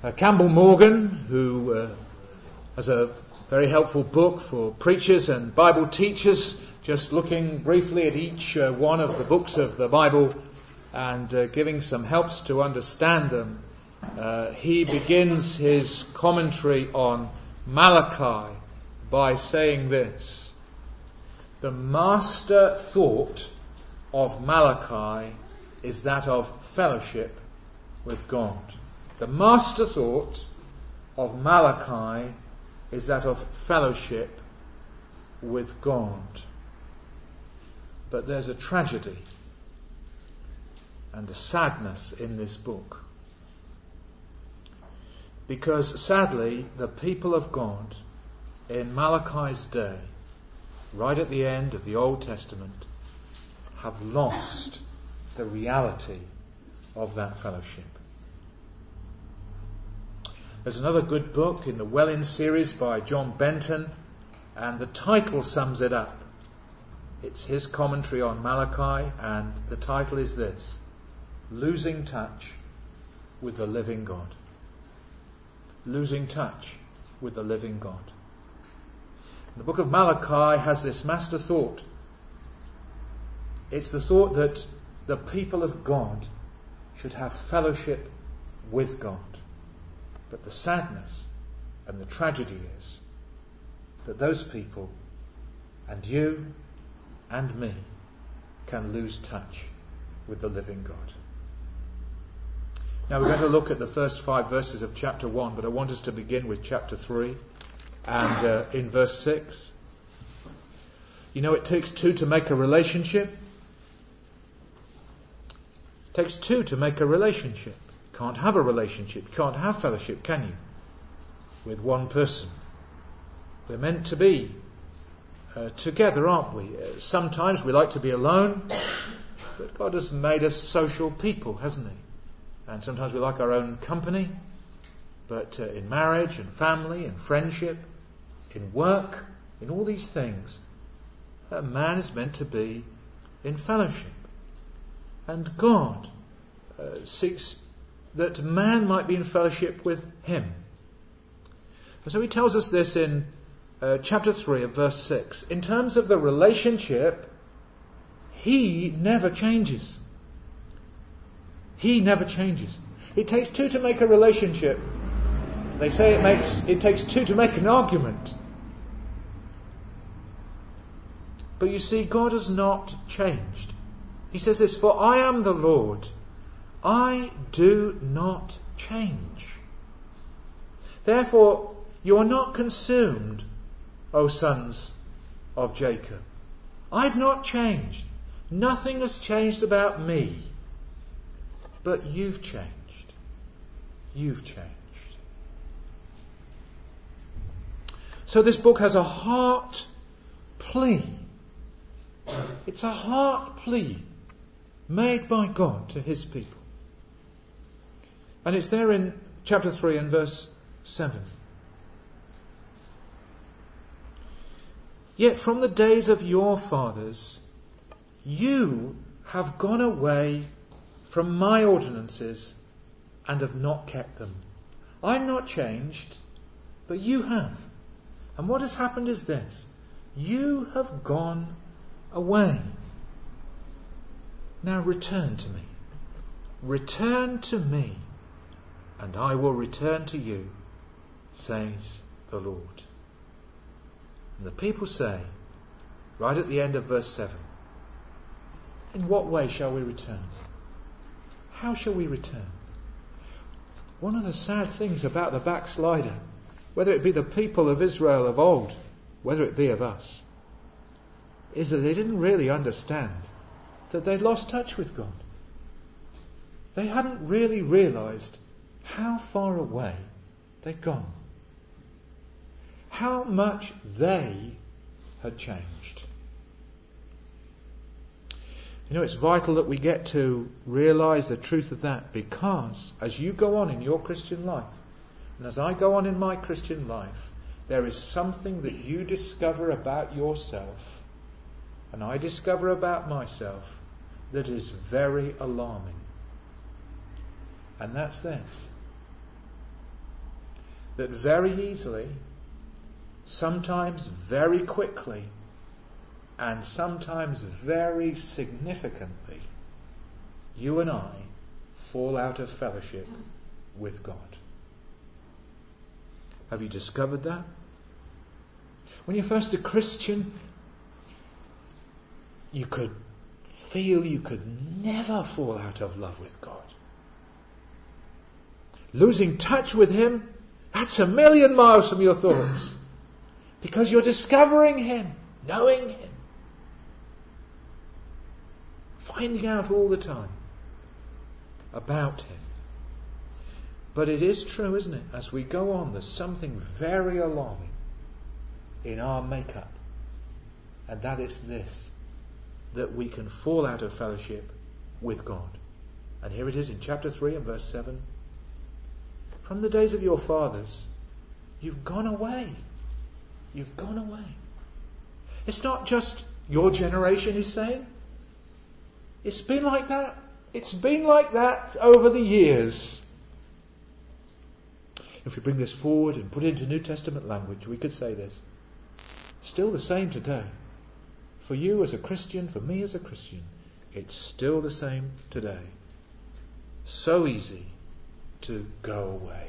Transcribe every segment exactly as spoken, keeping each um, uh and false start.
Uh, Campbell Morgan, who uh, has a very helpful book for preachers and Bible teachers, just looking briefly at each uh, one of the books of the Bible and uh, giving some helps to understand them. Uh, he begins his commentary on Malachi by saying this: the master thought of Malachi is that of fellowship with God. The master thought of Malachi is that of fellowship with God. But there's a tragedy and a sadness in this book. Because sadly, the people of God in Malachi's day, right at the end of the Old Testament, have lost the reality of that fellowship. There's another good book in the Well-In series by John Benton, and the title sums it up. It's his commentary on Malachi, and the title is this: Losing Touch with the Living God. Losing touch with the living God. The book of Malachi has this master thought. It's the thought that the people of God should have fellowship with God. But the sadness and the tragedy is that those people, and you and me, can lose touch with the living God. Now we're going to look at the first five verses of chapter one, but I want us to begin with chapter three and uh, in verse six. You know, it takes two to make a relationship. It takes two to make a relationship. You can't have a relationship, you can't have fellowship, can you? With one person. We're meant to be uh, together, aren't we? Uh, sometimes we like to be alone, but God has made us social people, hasn't He? And sometimes we like our own company, but uh, in marriage and family and friendship, in work, in all these things, a man is meant to be in fellowship. And God uh, seeks that man might be in fellowship with Him. And so He tells us this in uh, chapter three of verse six. In terms of the relationship, He never changes. He never changes. It takes two to make a relationship. They say it makes it takes two to make an argument. But you see, God has not changed. He says this: for I am the Lord, I do not change. Therefore, you are not consumed, O sons of Jacob. I've not changed. Nothing has changed about me. But you've changed. You've changed. So this book has a heart plea. It's a heart plea made by God to His people. And it's there in chapter three and verse seven. Yet from the days of your fathers, you have gone away from my ordinances and have not kept them. I'm not changed, but you have. And what has happened is this: you have gone away. Now return to me. Return to me, and I will return to you, says the Lord. And the people say, right at the end of verse seven, in what way shall we return? How shall we return? One of the sad things about the backslider, whether it be the people of Israel of old, whether it be of us, is that they didn't really understand that they'd lost touch with God. They hadn't really realised how far away they'd gone. How much they had changed. You know, it's vital that we get to realise the truth of that, because as you go on in your Christian life, and as I go on in my Christian life, there is something that you discover about yourself, and I discover about myself, that is very alarming. And that's this: that very easily, sometimes very quickly, and sometimes very significantly, you and I fall out of fellowship with God. Have you discovered that? When you're first a Christian, you could feel you could never fall out of love with God. Losing touch with Him, that's a million miles from your thoughts. Because you're discovering Him, knowing Him, finding out all the time about Him. But it is true, isn't it? As we go on, there's something very alarming in our makeup. And that is this, that we can fall out of fellowship with God. And here it is in chapter three and verse seven. From the days of your fathers, you've gone away. You've gone away. It's not just your generation, he's saying. It's been like that. It's been like that over the years. If we bring this forward and put it into New Testament language, we could say this. Still the same today. For you as a Christian, for me as a Christian, it's still the same today. So easy to go away.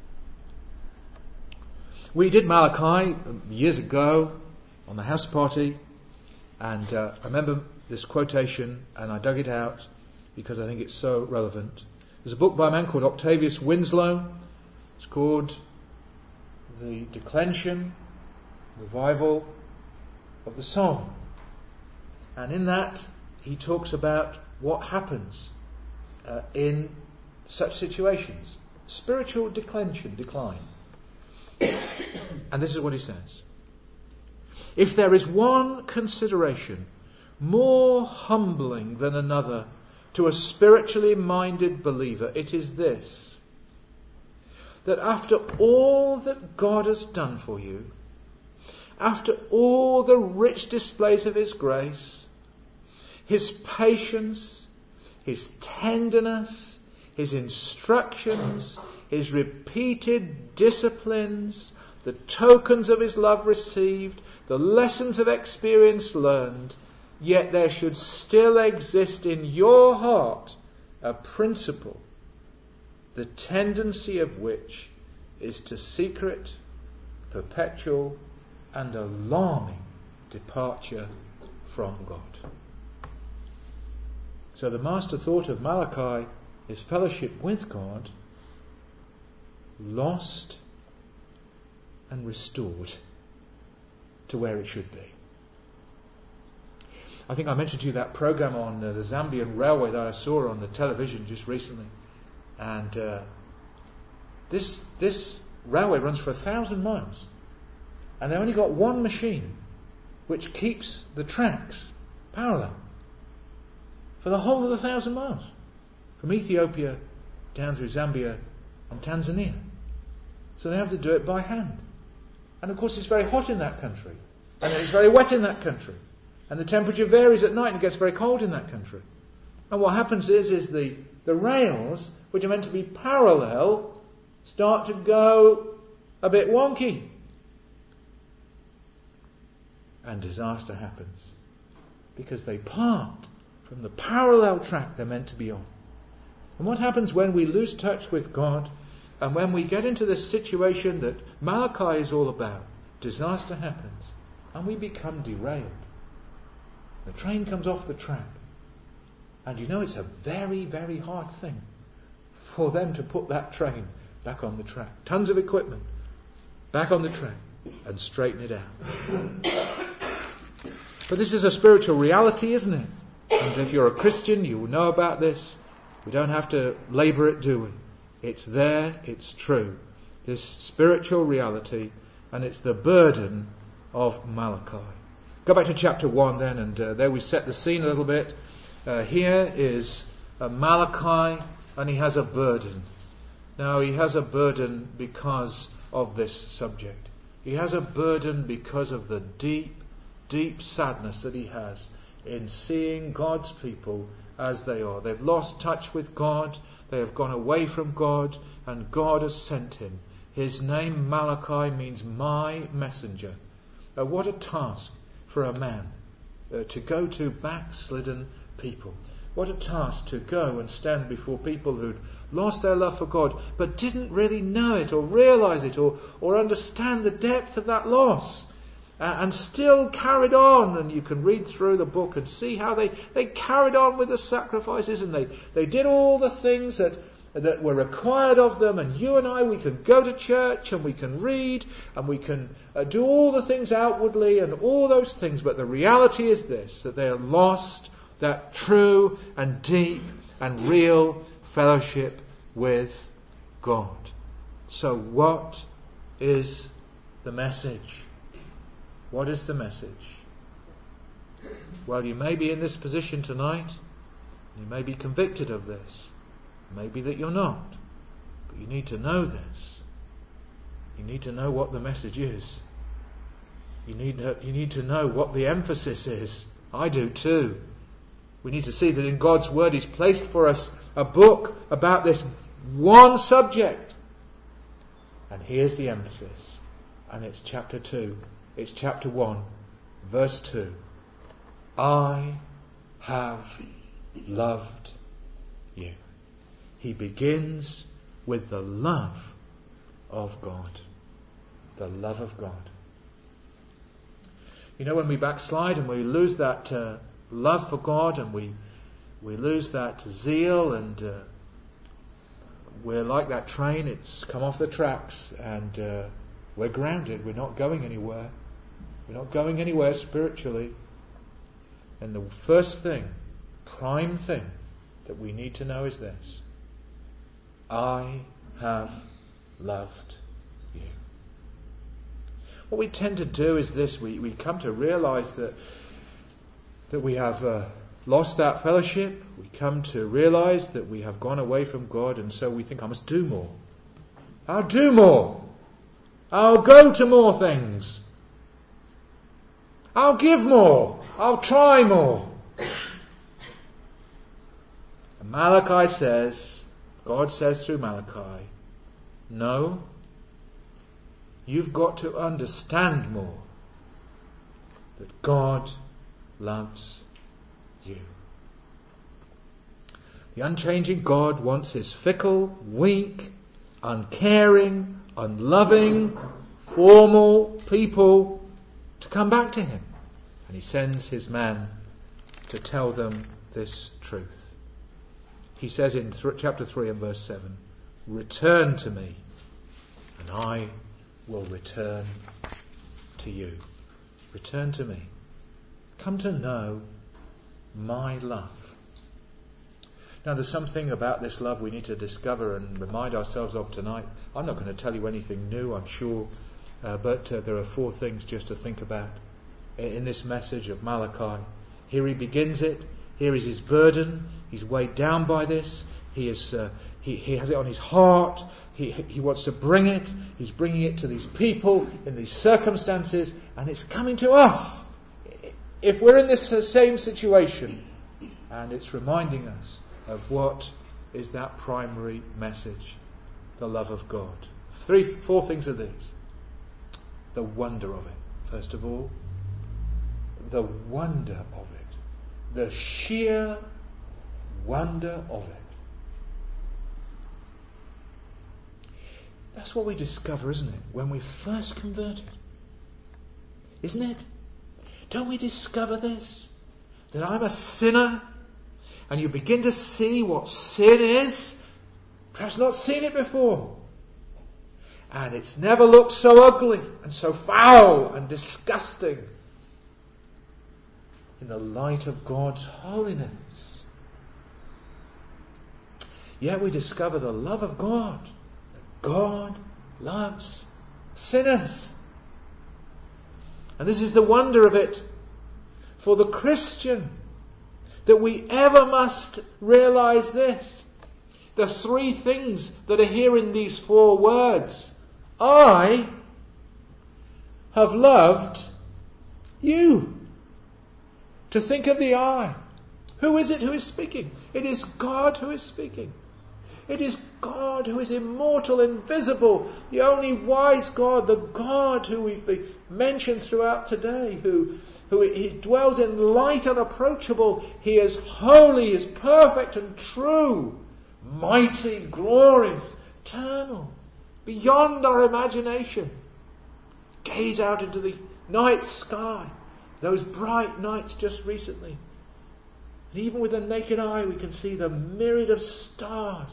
We did Malachi years ago on the house party, and uh, I remember this quotation, and I dug it out because I think it's so relevant. There's a book by a man called Octavius Winslow. It's called The Declension, Revival of the Song. And in that, he talks about what happens uh, in such situations. Spiritual declension, decline. And this is what he says. If there is one consideration more humbling than another to a spiritually minded believer, it is this: that after all that God has done for you, after all the rich displays of His grace, His patience, His tenderness, His instructions, His repeated disciplines, the tokens of His love received, the lessons of experience learned, yet there should still exist in your heart a principle, the tendency of which is to secret, perpetual, and alarming departure from God. So the master thought of Malachi is fellowship with God, lost and restored to where it should be. I think I mentioned to you that program on uh, the Zambian railway that I saw on the television just recently. And uh, this this railway runs for a thousand miles. And they only got one machine which keeps the tracks parallel for the whole of the thousand miles. From Ethiopia down through Zambia and Tanzania. So they have to do it by hand. And of course it's very hot in that country. And it's very wet in that country. And the temperature varies at night and it gets very cold in that country. And what happens is, is the, the rails, which are meant to be parallel, start to go a bit wonky. And disaster happens. Because they part from the parallel track they're meant to be on. And what happens when we lose touch with God, and when we get into this situation that Malachi is all about? Disaster happens. And we become derailed. The train comes off the track. And you know it's a very, very hard thing for them to put that train back on the track. Tons of equipment back on the track and straighten it out. But this is a spiritual reality, isn't it? And if you're a Christian, you will know about this. We don't have to labour it, do we? It's there, it's true. This spiritual reality, and it's the burden of Malachi. Go back to chapter one then, and uh, there we set the scene a little bit. Uh, here is uh, Malachi, and he has a burden. Now, he has a burden because of this subject. He has a burden because of the deep, deep sadness that he has in seeing God's people as they are. They've lost touch with God. They have gone away from God, and God has sent him His name Malachi means my messenger. Uh, what a task for a man uh, to go to backslidden people. What a task to go and stand before people who'd lost their love for God but didn't really know it or realize it or, or understand the depth of that loss. Uh, and still carried on, and you can read through the book and see how they, they carried on with the sacrifices, and they, they did all the things that that were required of them. And you and I, we can go to church and we can read and we can uh, do all the things outwardly and all those things, but the reality is this, that they are lost that true and deep and real fellowship with God. So what is the message? What is the message? Well, you may be in this position tonight. You may be convicted of this. Maybe that you're not. But you need to know this. You need to know what the message is. You need to, you need to know what the emphasis is. I do too. We need to see that in God's Word He's placed for us a book about this one subject. And here's the emphasis. And it's chapter two. It's chapter one, verse two. I have loved you. He begins with the love of God. The love of God. You know, when we backslide and we lose that uh, love for God, and we we lose that zeal, and uh, we're like that train, it's come off the tracks, and uh, we're grounded. We're not going anywhere. We're not going anywhere spiritually. And the first thing, prime thing that we need to know is this. I have loved you. What we tend to do is this. We, we come to realize that that we have uh, lost that fellowship. We come to realize that we have gone away from God, and so we think, I must do more. I'll do more. I'll go to more things. I'll give more. I'll try more. And Malachi says, God says through Malachi, no, you've got to understand more that God loves you. The unchanging God wants His fickle, weak, uncaring, unloving, formal people to come back to Him. And He sends His man to tell them this truth. He says in th- chapter three and verse seven, return to me and I will return to you. Return to me. Come to know my love. Now, there's something about this love we need to discover and remind ourselves of tonight. I'm not going to tell you anything new, I'm sure, uh, but uh, there are four things just to think about in this message of Malachi. Here he begins it. Here is his burden. He's weighed down by this. He is. Uh, he, he has it on his heart. He, he wants to bring it. He's bringing it to these people in these circumstances, and it's coming to us. If we're in this same situation, and it's reminding us of what is that primary message, the love of God. Three, four things are these. The wonder of it. First of all, the wonder of it. The sheer wonder of it. That's what we discover, isn't it? When we first converted. Isn't it? Don't we discover this? That I'm a sinner, and you begin to see what sin is. Perhaps not seen it before. And it's never looked so ugly and so foul and disgusting in the light of God's holiness. Yet we discover the love of God. God loves sinners. And this is the wonder of it for the Christian, that we ever must realize this. The three things that are here in these four words. I have loved you. To think of the I. Who is it who is speaking? It is God who is speaking. It is God who is immortal, invisible, the only wise God, the God who we've mentioned throughout today, who, who he dwells in light unapproachable. He is holy, he is perfect and true, mighty, glorious, eternal, beyond our imagination. Gaze out into the night sky, those bright nights just recently. And even with the naked eye we can see the myriad of stars.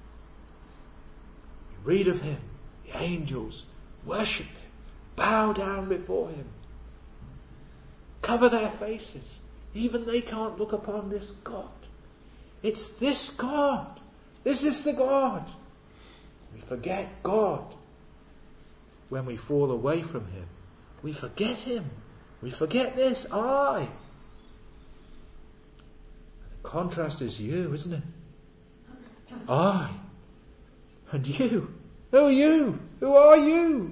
We read of him, the angels worship him, bow down before him, cover their faces. Even they can't look upon this God. It's this God. This is the God. We forget God when we fall away from him. We forget him. We forget this I. And the contrast is you, isn't it? I. And you. Who are you? Who are you?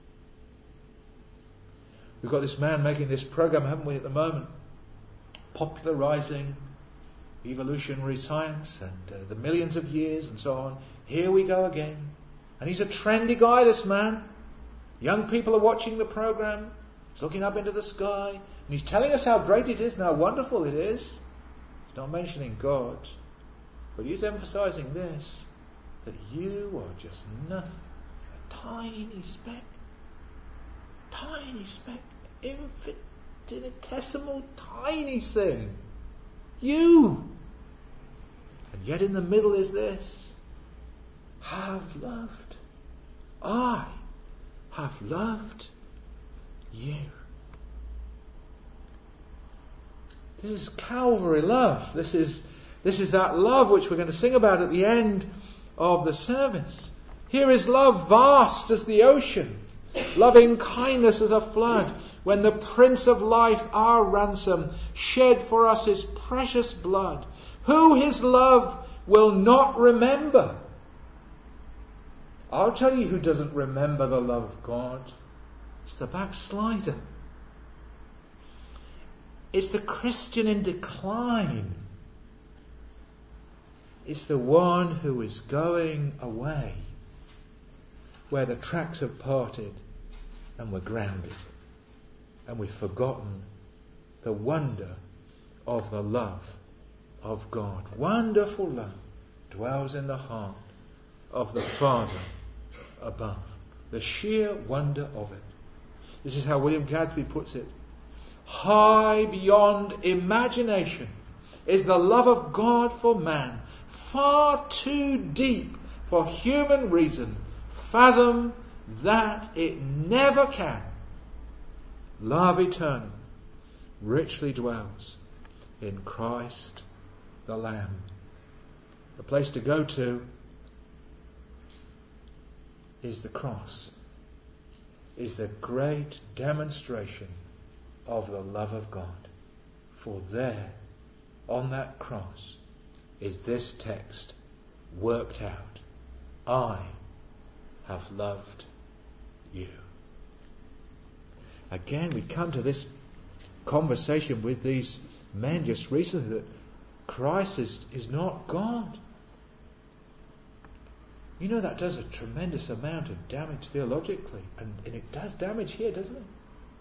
We've got this man making this program, haven't we, at the moment? Popularizing evolutionary science and uh, the millions of years and so on. Here we go again. And he's a trendy guy, this man. Young people are watching the program. He's looking up into the sky. And he's telling us how great it is and how wonderful it is. He's not mentioning God. But he's emphasizing this. That you are just nothing. A tiny speck. Tiny speck. Infinitesimal tiny thing. You. And yet in the middle is this. Have loved. I have loved you. This is Calvary love. This is, this is that love which we're going to sing about at the end of the service. Here is love vast as the ocean, loving kindness as a flood, when the Prince of Life, our ransom, shed for us his precious blood. Who his love will not remember? I'll tell you who doesn't remember the love of God. It's the backslider. It's the Christian in decline. It's the one who is going away, where the tracks have parted and we're grounded. And we've forgotten the wonder of the love of God. Wonderful love dwells in the heart of the Father above. The sheer wonder of it. This is how William Gadsby puts it. High beyond imagination is the love of God for man, far too deep for human reason. Fathom that it never can. Love eternal richly dwells in Christ the Lamb. The place to go to is the cross, is the great demonstration of the love of God. For there, on that cross, is this text worked out. I have loved you. Again, we come to this conversation with these men just recently that Christ is, is not God. You know, that does a tremendous amount of damage theologically. And, and it does damage here, doesn't it?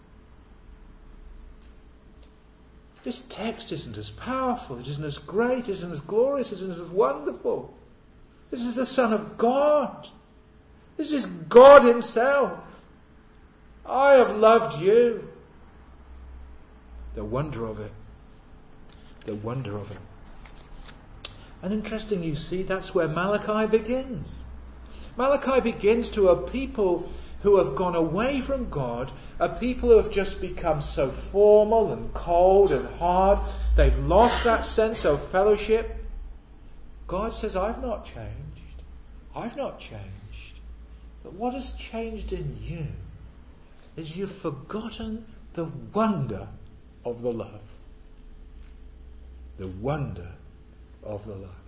This text isn't as powerful, it isn't as great, it isn't as glorious, it isn't as wonderful. This is the Son of God. This is God himself. I have loved you. The wonder of it. The wonder of it. And interesting, you see, that's where Malachi begins. Malachi begins to a people who have gone away from God, a people who have just become so formal and cold and hard. They've lost that sense of fellowship. God says, I've not changed. I've not changed. But what has changed in you is you've forgotten the wonder of the love. The wonder of the love.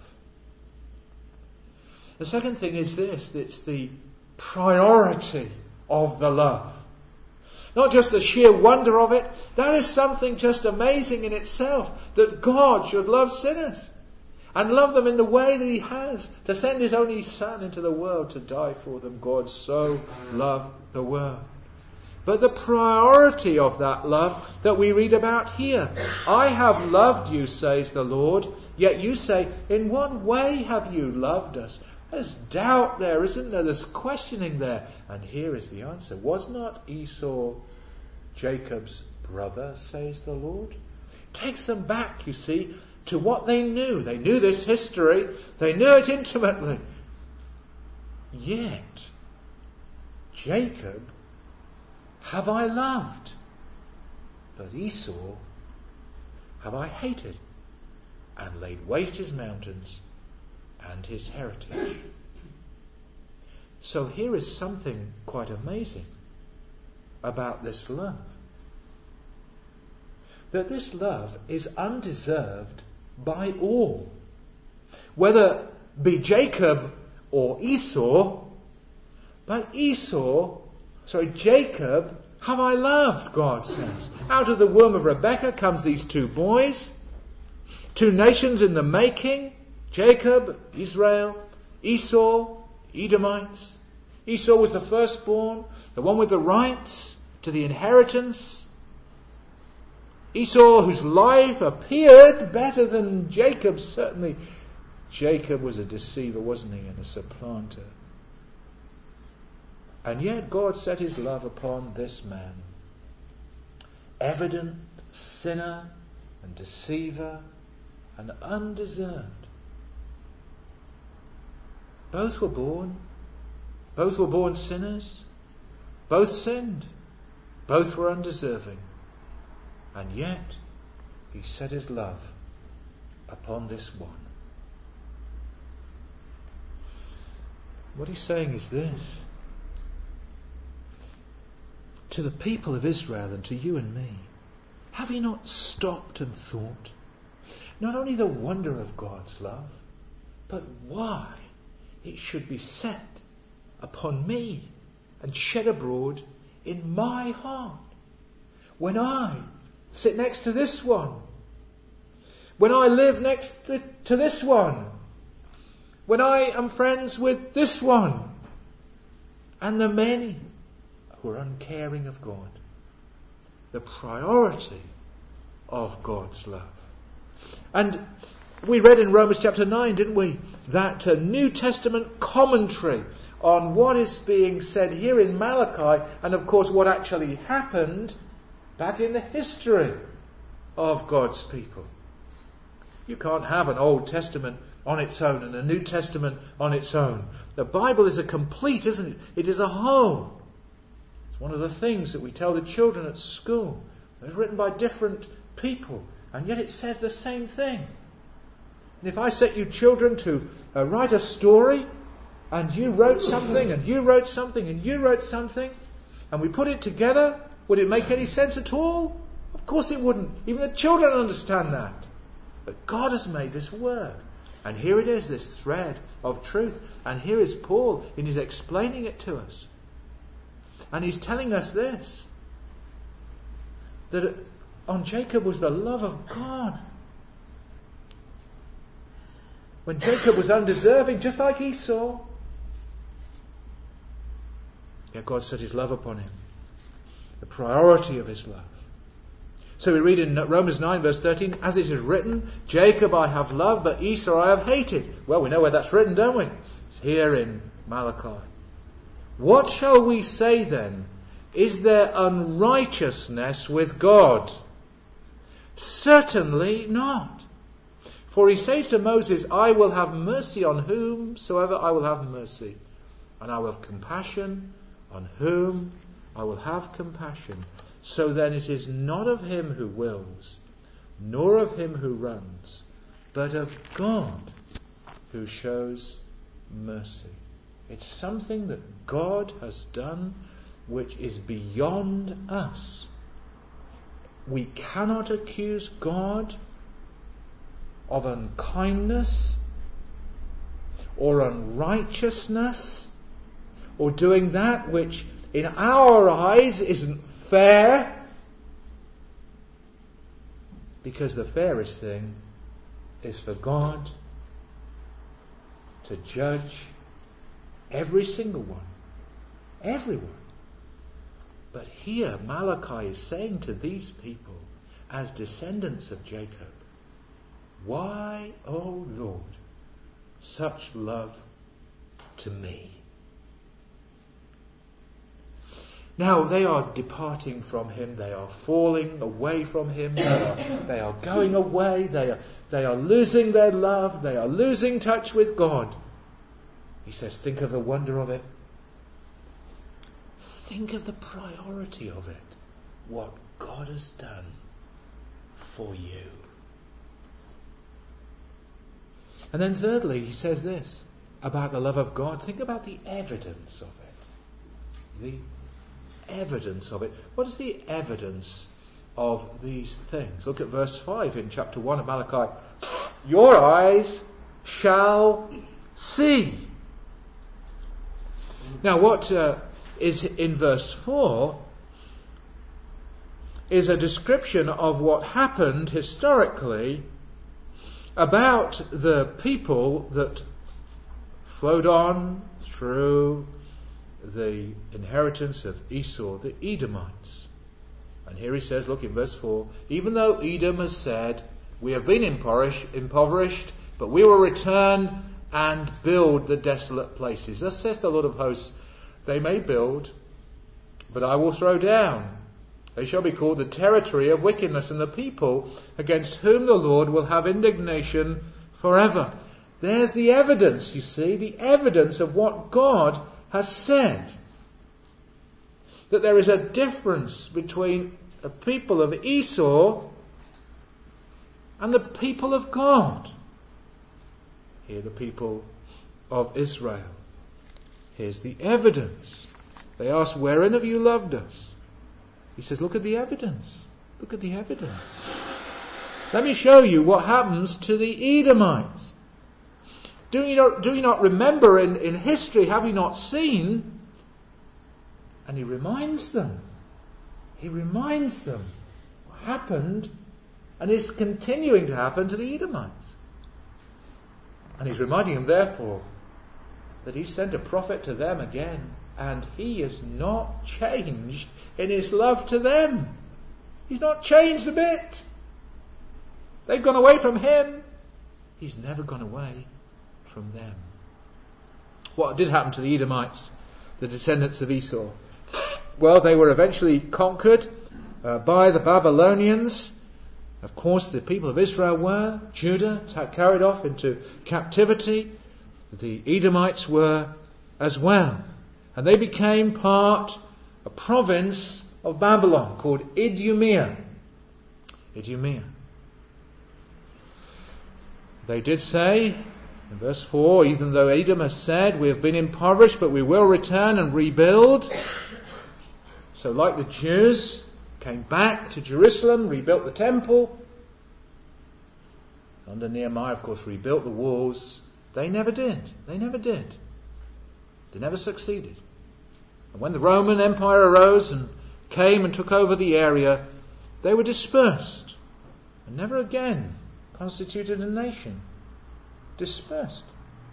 The second thing is this, it's the priority of the love. Not just the sheer wonder of it, that is something just amazing in itself, that God should love sinners. and love them in the way that he has, to send his only Son into the world to die for them. God so loved the world. But the priority of that love that we read about here, I have loved you, says the Lord, yet you say, in what way have you loved us? There's doubt there, isn't there? There's questioning there. And here is the answer. Was not Esau Jacob's brother, says the Lord? Takes them back, you see, to what they knew. They knew this history. They knew it intimately. Yet, Jacob have I loved, but Esau have I hated, and laid waste his mountains and his heritage. So here is something quite amazing about this love. That this love is undeserved by all. Whether be Jacob or Esau, but Esau, sorry, Jacob have I loved, God says. Out of the womb of Rebekah comes these two boys, two nations in the making, Jacob, Israel, Esau, Edomites. Esau was the firstborn, the one with the rights to the inheritance. Esau, whose life appeared better than Jacob's, certainly. Jacob was a deceiver, wasn't he, and a supplanter. And yet God set his love upon this man. Evident sinner and deceiver and undeserved. Both were born. Both were born sinners. Both sinned. Both were undeserving. And yet he set his love upon this one. What he's saying is this. To the people of Israel and to you and me, have you not stopped and thought not only the wonder of God's love, but why it should be set upon me and shed abroad in my heart when I sit next to this one, when I live next to, to this one, when I am friends with this one, and the many who are uncaring of God. The priority of God's love. And we read in Romans chapter nine, didn't we, that uh, New Testament commentary on what is being said here in Malachi, and of course what actually happened back in the history of God's people. You can't have an Old Testament on its own and a New Testament on its own. The Bible is a complete, isn't it? It is a whole. It's one of the things that we tell the children at school. It's written by different people, and yet it says the same thing. And if I set you children to uh, write a story, and you wrote something, and you wrote something, and you wrote something, and we put it together, would it make any sense at all? Of course it wouldn't. Even the children understand that. But God has made this work. And here it is, this thread of truth. And here is Paul, and he's explaining it to us. And he's telling us this. That on Jacob was the love of God. When Jacob was undeserving, just like Esau, yet God set his love upon him. The priority of his love. So we read in Romans nine verse thirteen, as it is written, Jacob I have loved, but Esau I have hated. Well, we know where that's written, don't we? It's here in Malachi. What shall we say then? Is there unrighteousness with God? Certainly not. For he says to Moses, I will have mercy on whomsoever I will have mercy, and I will have compassion on whom I will have compassion. So then it is not of him who wills, nor of him who runs, but of God who shows mercy. It's something that God has done which is beyond us. We cannot accuse God of unkindness or unrighteousness or doing that which in our eyes isn't fair, because the fairest thing is for God to judge every single one. Everyone. But here Malachi is saying to these people, as descendants of Jacob, why, O Lord, such love to me? Now they are departing from him, they are falling away from him, they are, they are going away, they are, they are losing their love, they are losing touch with God. He says, think of the wonder of it. Think of the priority of it. What God has done for you. And then thirdly, he says this about the love of God. Think about the evidence of it. The evidence of it. What is the evidence of these things? Look at verse five in chapter one of Malachi. Your eyes shall see. Now what uh, is in verse four is a description of what happened historically about the people that flowed on through the inheritance of Esau, the Edomites. And here he says, look in verse four, even though Edom has said, we have been impoverished, but we will return and build the desolate places. Thus says the Lord of hosts, they may build, but I will throw down. They shall be called the territory of wickedness, and the people against whom the Lord will have indignation forever. There's the evidence, you see, the evidence of what God has said. That there is a difference between the people of Esau and the people of God. Here the people of Israel. Here's the evidence. They ask, wherein have you loved us? He says, look at the evidence. Look at the evidence. Let me show you what happens to the Edomites. Do you not, do you not remember in, in history, have you not seen? And he reminds them. He reminds them what happened and is continuing to happen to the Edomites. And he's reminding them, therefore, that he sent a prophet to them again, and he is not changed in his love to them. He's not changed a bit. They've gone away from him. He's never gone away from them. What did happen to the Edomites, the descendants of Esau? Well, they were eventually conquered uh, by the Babylonians. Of course, the people of Israel were. Judah carried off into captivity. The Edomites were as well. And they became part, a province of Babylon called Idumea. Idumea. They did say, in verse four, even though Edom has said, we have been impoverished, but we will return and rebuild. So like the Jews, came back to Jerusalem, rebuilt the temple. Under Nehemiah, of course, rebuilt the walls. They never did. They never did. They never succeeded. And when the Roman Empire arose and came and took over the area, they were dispersed and never again constituted a nation. Dispersed.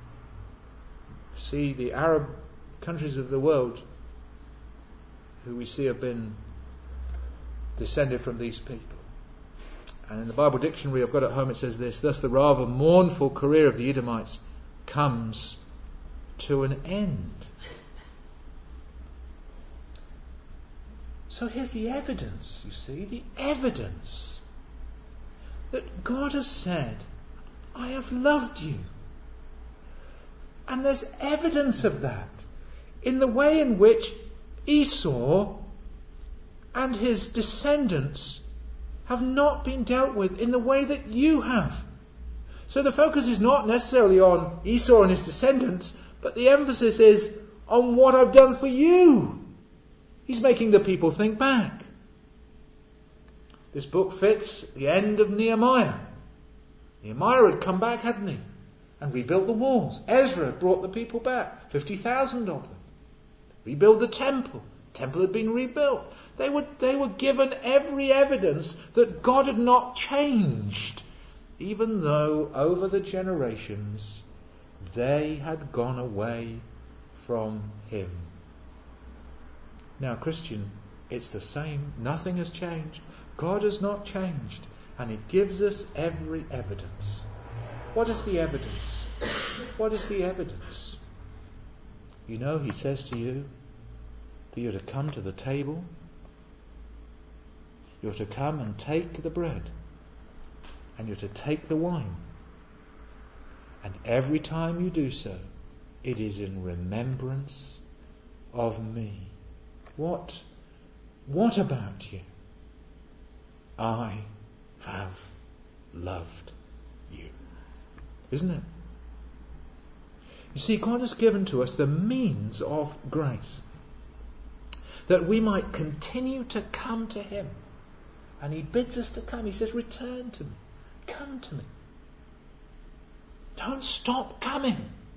See, the Arab countries of the world who we see have been descended from these people. And in the Bible dictionary I've got at home, it says this: thus the rather mournful career of the Edomites comes to an end. So here's the evidence, you see, the evidence that God has said, I have loved you. And there's evidence of that in the way in which Esau and his descendants have not been dealt with in the way that you have. So the focus is not necessarily on Esau and his descendants, but the emphasis is on what I've done for you. He's making the people think back. This book fits the end of Nehemiah. Nehemiah had come back, hadn't he? And rebuilt the walls. Ezra brought the people back. fifty thousand of them. Rebuild the temple. The temple had been rebuilt. They were, they were given every evidence that God had not changed, even though over the generations They had gone away from him. Now, Christian, it's the same. Nothing has changed. God has not changed. And he gives us every evidence. What is the evidence? What is the evidence? You know, he says to you that you're to come to the table. You're to come and take the bread. And you're to take the wine. And every time you do so, it is in remembrance of me. What, what about you? I have loved you. Isn't it? You see, God has given to us the means of grace, that we might continue to come to him. And he bids us to come. He says, return to me. Come to me. Don't stop coming.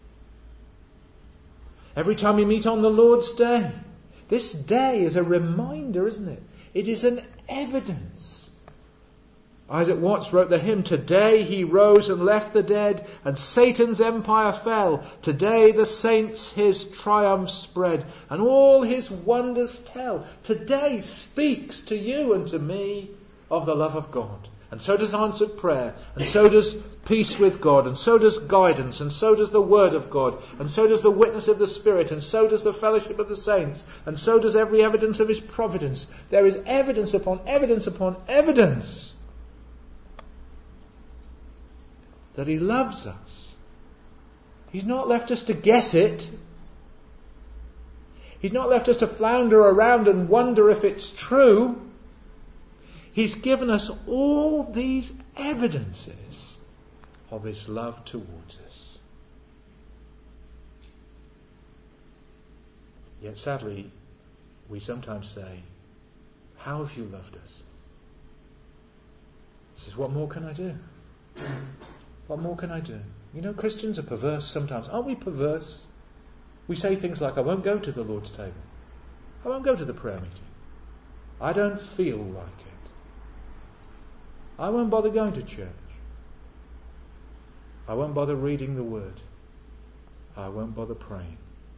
Every time we meet on the Lord's Day, this day is a reminder, isn't it? It is an evidence. Isaac Watts wrote the hymn, today he rose and left the dead, and Satan's empire fell. Today the saints his triumph spread, and all his wonders tell. Today speaks to you and to me of the love of God. And so does answered prayer, and so does peace with God, and so does guidance, and so does the Word of God, and so does the witness of the Spirit, and so does the fellowship of the saints, and so does every evidence of his providence. There is evidence upon evidence upon evidence that he loves us. He's not left us to guess it. He's not left us to flounder around and wonder if it's true. He's given us all these evidences of his love towards us. Yet sadly, we sometimes say, how have you loved us? He says, what more can I do? What more can I do? You know, Christians are perverse sometimes. Aren't we perverse? We say things like, I won't go to the Lord's table. I won't go to the prayer meeting. I don't feel like it. I won't bother going to church. I won't bother reading the Word. I won't bother praying.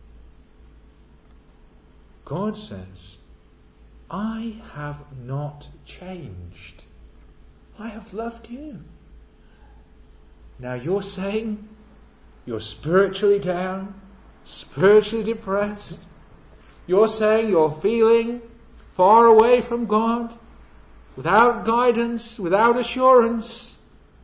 God says, I have not changed. I have loved you. Now you're saying you're spiritually down, spiritually depressed. You're saying you're feeling far away from God, without guidance, without assurance.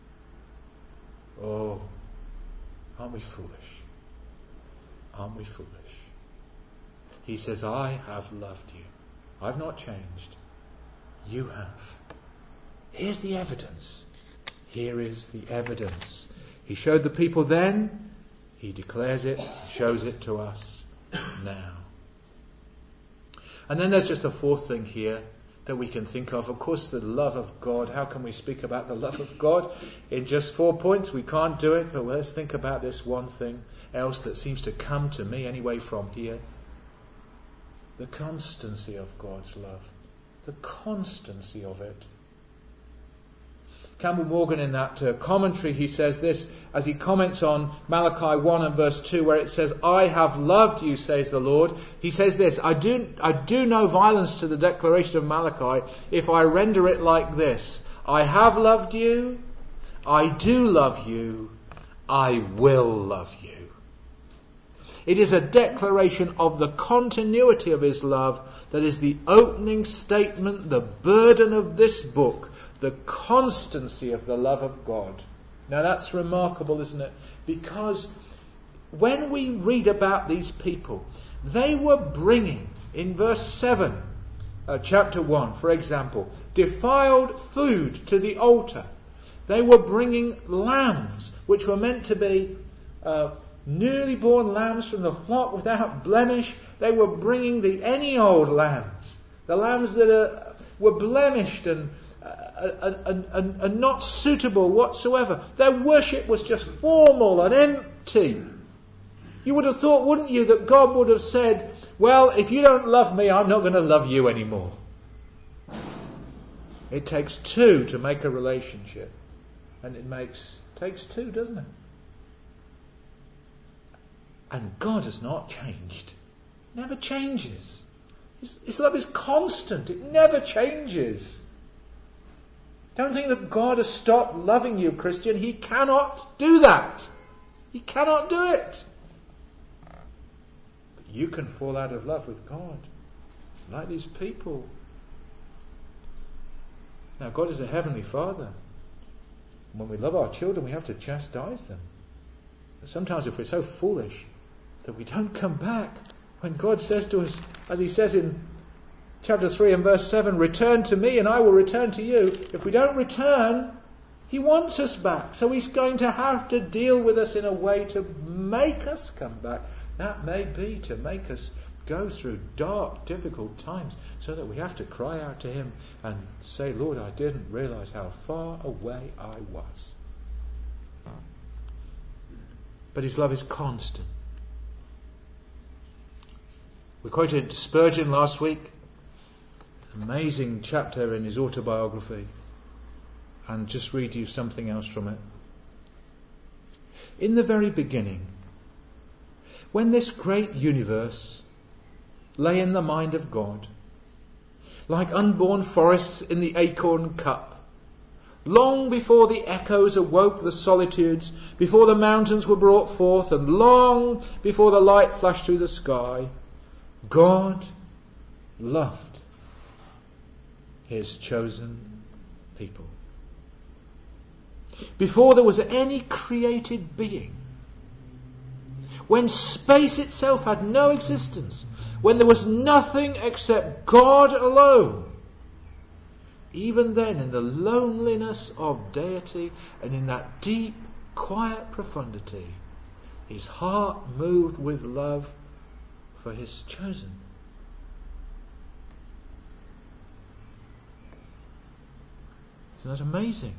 Oh, aren't we foolish? Aren't we foolish? He says, I have loved you. I've not changed. You have. Here's the evidence. Here is the evidence. He showed the people then. He declares it, shows it to us now. And then there's just a fourth thing here that we can think of. Of course, the love of God. How can we speak about the love of God in just four points? We can't do it, but let's think about this one thing else that seems to come to me anyway from here. The constancy of God's love. The constancy of it. Campbell Morgan, in that uh, commentary, he says this as he comments on Malachi one and verse two, where it says, I have loved you, says the Lord. He says this, I do, I do no violence to the declaration of Malachi if I render it like this. I have loved you, I do love you, I will love you. It is a declaration of the continuity of his love that is the opening statement, the burden of this book. The constancy of the love of God. Now that's remarkable, isn't it? Because when we read about these people, they were bringing, in verse seven, uh, chapter one, for example, defiled food to the altar. They were bringing lambs, which were meant to be uh, newly born lambs from the flock without blemish. They were bringing the any old lambs, the lambs that are, were blemished and And, and, and not suitable whatsoever. Their worship was just formal and empty. You would have thought, wouldn't you, that God would have said, well, if you don't love me, I'm not going to love you anymore. It takes two to make a relationship. And it makes takes two, doesn't it? And God has not changed. Never changes. His, his love is constant. It never changes. Don't think that God has stopped loving you, Christian. He cannot do that. He cannot do it. But you can fall out of love with God, like these people. Now, God is a heavenly Father. When we love our children, we have to chastise them. But sometimes if we're so foolish that we don't come back, when God says to us, as he says in chapter three and verse seven, return to me and I will return to you. If we don't return, he wants us back. So he's going to have to deal with us in a way to make us come back. That may be to make us go through dark, difficult times so that we have to cry out to him and say, Lord, I didn't realize how far away I was. But his love is constant. We quoted Spurgeon last week, an amazing chapter in his autobiography, and just read you something else from it. In the very beginning, when this great universe lay in the mind of God, like unborn forests in the acorn cup, long before the echoes awoke the solitudes, before the mountains were brought forth, and long before the light flashed through the sky, God loved his chosen people. Before there was any created being, when space itself had no existence, when there was nothing except God alone, even then in the loneliness of deity and in that deep, quiet profundity, his heart moved with love for his chosen. Isn't that amazing?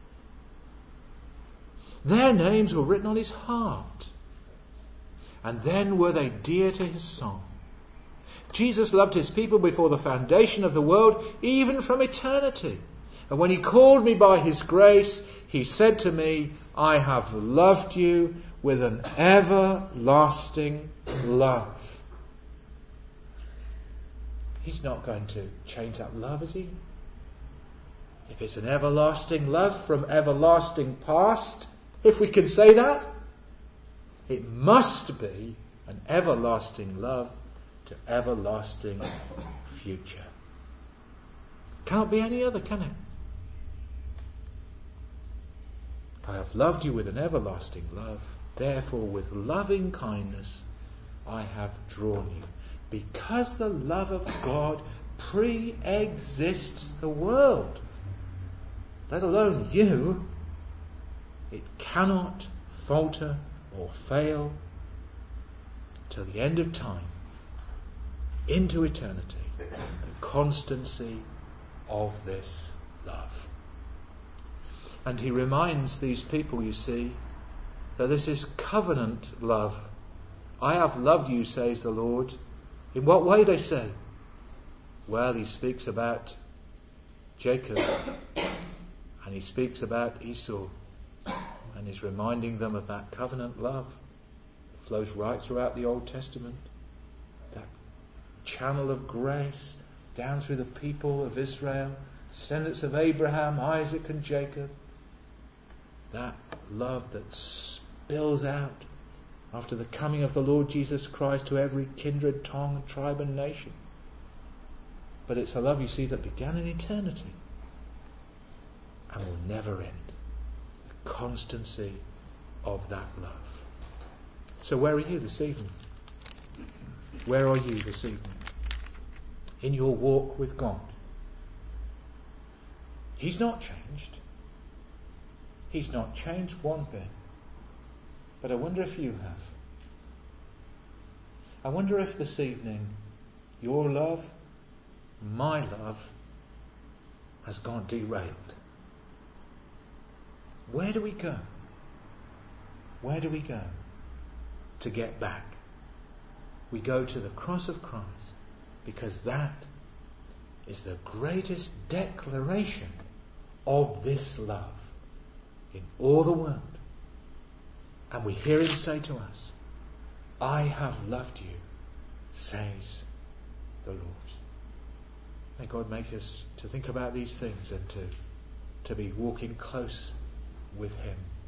Their names were written on his heart. And then were they dear to his song. Jesus loved his people before the foundation of the world, even from eternity. And when he called me by his grace, he said to me, I have loved you with an everlasting love. He's not going to change that love, is he? If it's an everlasting love from everlasting past, if we can say that, it must be an everlasting love to everlasting future. Can't be any other, can it? I have loved you with an everlasting love, therefore with loving kindness I have drawn you. Because the love of God pre-exists the world, let alone you, it cannot falter or fail till the end of time, into eternity, the constancy of this love. And he reminds these people, you see, that this is covenant love. I have loved you, says the Lord. In what way, they say? Well, he speaks about Jacob and he speaks about Esau, and he's reminding them of that covenant love. It flows right throughout the Old Testament. That channel of grace down through the people of Israel, descendants of Abraham, Isaac and Jacob. That love that spills out after the coming of the Lord Jesus Christ to every kindred, tongue, tribe and nation. But it's a love, you see, that began in eternity and will never end. The constancy of that love. So where are you this evening? Where are you this evening? In your walk with God. He's not changed. He's not changed one bit. But I wonder if you have. I wonder if this evening your love, my love, has gone derailed. Where do we go? Where do we go to get back? We go to the cross of Christ, because that is the greatest declaration of this love in all the world. And we hear him say to us, I have loved you, says the Lord. May God make us to think about these things and to, to be walking close with him.